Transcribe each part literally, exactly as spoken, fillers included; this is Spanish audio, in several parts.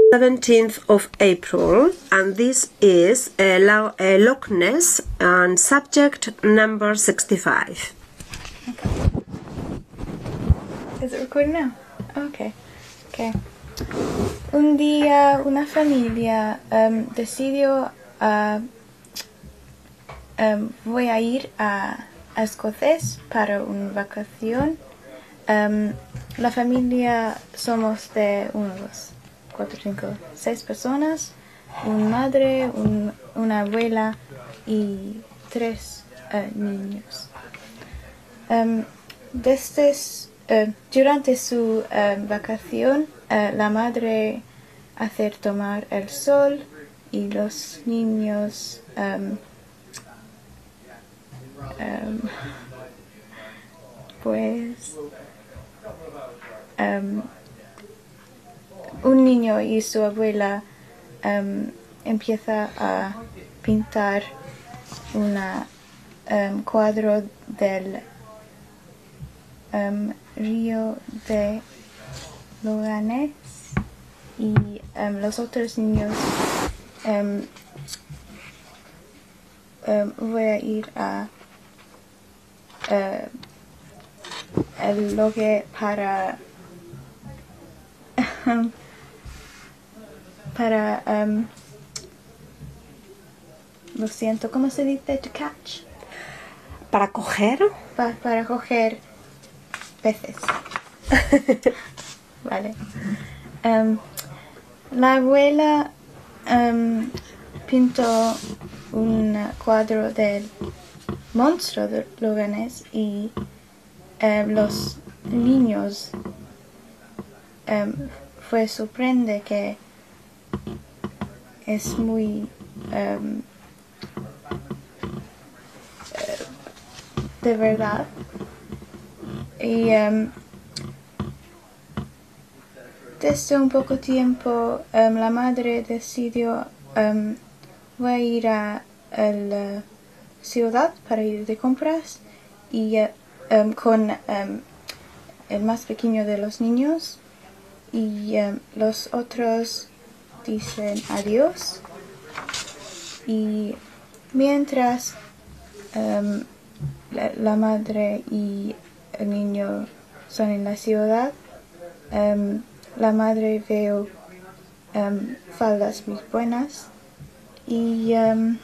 seventeenth of April, and this is a, Lo a Loch Ness and subject number sixty-five. Okay. Is it recording now? Okay. Okay. Un día una familia um, decidió uh, um, voy a ir a, a Escocia para una vacación. Um, la familia somos de uno, dos, cuatro, cinco, seis personas, una madre, un, una abuela y tres uh, niños. Um, desde, uh, durante su uh, vacación, uh, la madre hace tomar el sol y los niños um, um, pues um, un niño y su abuela um, empieza a pintar un um, cuadro del um, río de Loch Ness y um, los otros niños um, um, voy a ir a uh, el logue para para um, lo siento, ¿cómo se dice? To catch. ¿Para coger? Pa para coger peces. Vale. Um, la abuela um, pintó un cuadro del monstruo de Loch Ness y um, los niños um, fue sorprende que es muy um, de verdad y um, desde un poco tiempo um, la madre decidió um, voy a ir a, a la ciudad para ir de compras y uh, um, con um, el más pequeño de los niños y um, los otros dicen adiós y mientras um, la, la madre y el niño son en la ciudad, um, la madre veo um, faldas muy buenas y um,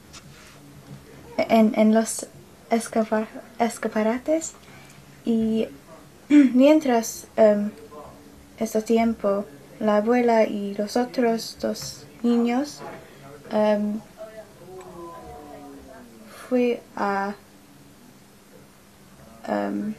en, en los escapar, escaparates y mientras um, este tiempo la abuela y los otros dos niños um, fui a um,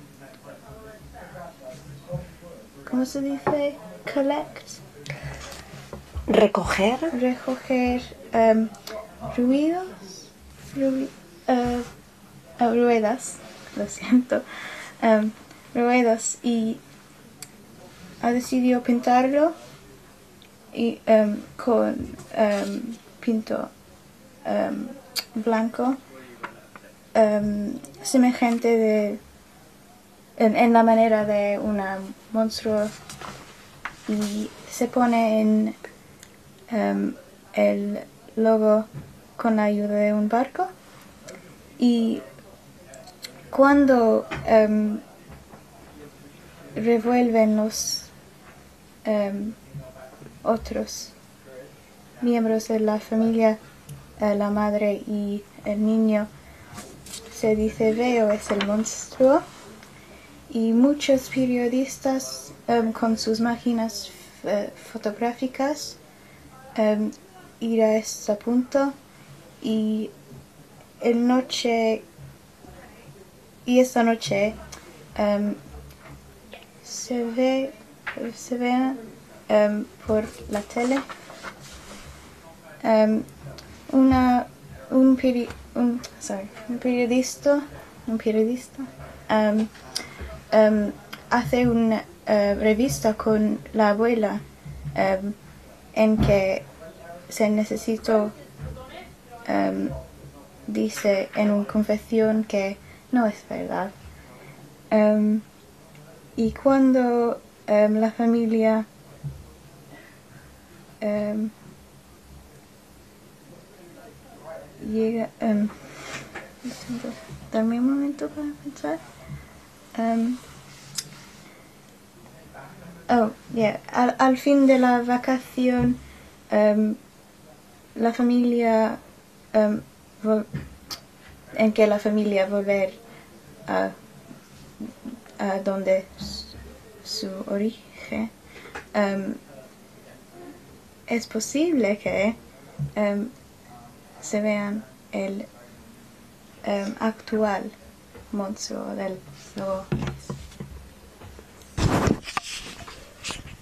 ¿cómo se dice? Collect. Recoger. Recoger um, ruidos. Ru uh, uh, ruedas. Lo siento. Um, ruedas y ha decidido pintarlo y um, con um, pinto um, blanco um, semejante de en, en la manera de una monstruo y se pone en um, el logo con la ayuda de un barco y cuando um, revuelven los um, otros miembros de la familia, uh, la madre y el niño, se dice veo es el monstruo y muchos periodistas um, con sus máquinas uh, fotográficas um, ir a este punto y el noche y esta noche um, se ve se ve um, por la tele um, una un, peri un, sorry, un periodista un periodista um, um, hace una uh, revista con la abuela um, en que se necesitó um, dice en una confesión que no es verdad um, y cuando um, la familia em, llega, em, dame un momento para pensar. Um, oh, yeah. Al, al fin de la vacación, um, la familia, um, vol- en que la familia volver a, a donde s- su origen, um, es posible que um, se vean el um, actual monstruo del zoo.